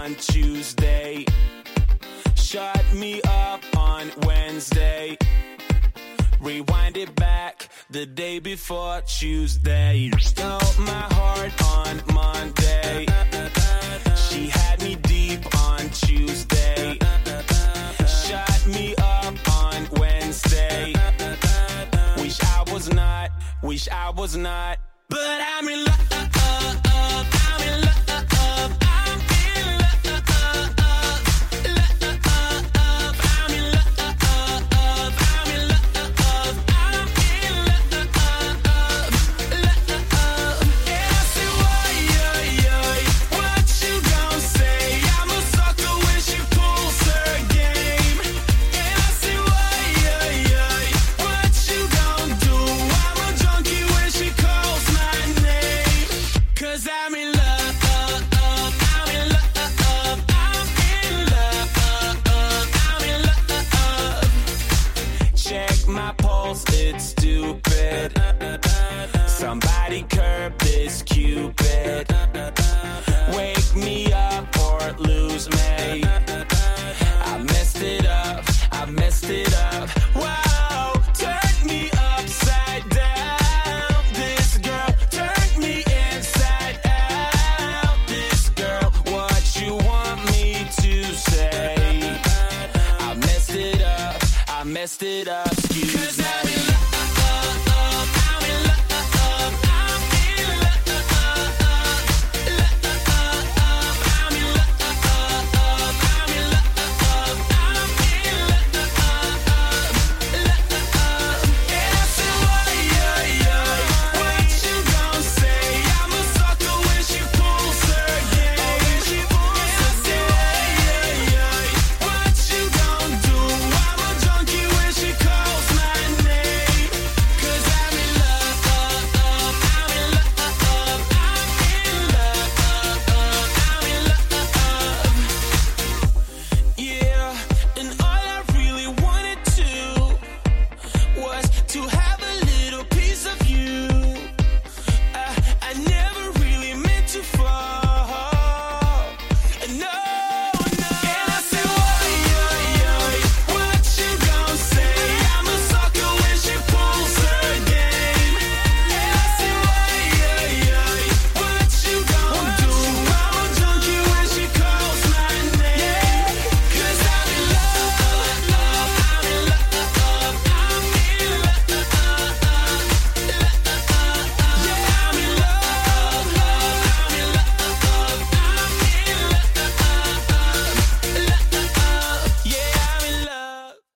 on Tuesday. Shut me up on Wednesday. Rewind it back the day before Tuesday. Stole my heart on Monday. She had me deep on Tuesday. Shut me up on Wednesday. Wish I was not. But I'm in love. I'm in love. I'm in love. I'm in love. I'm in love. I'm in love. And I say, what you gon' say? I'm a sucker when she pulls her game. And I say, what you gon' do? I'm a junkie when she calls my name. 'Cause I'm in love. I'm in love. I'm in love. I'm in love. Check my pulse, it's stupid. Somebody curb this Cupid. Wake me up or lose me. I messed it up. Wow, turn me upside down. This girl turned me inside out. This girl, what you want me to say? I messed it up. Excuse me. 'Cause I'm in love.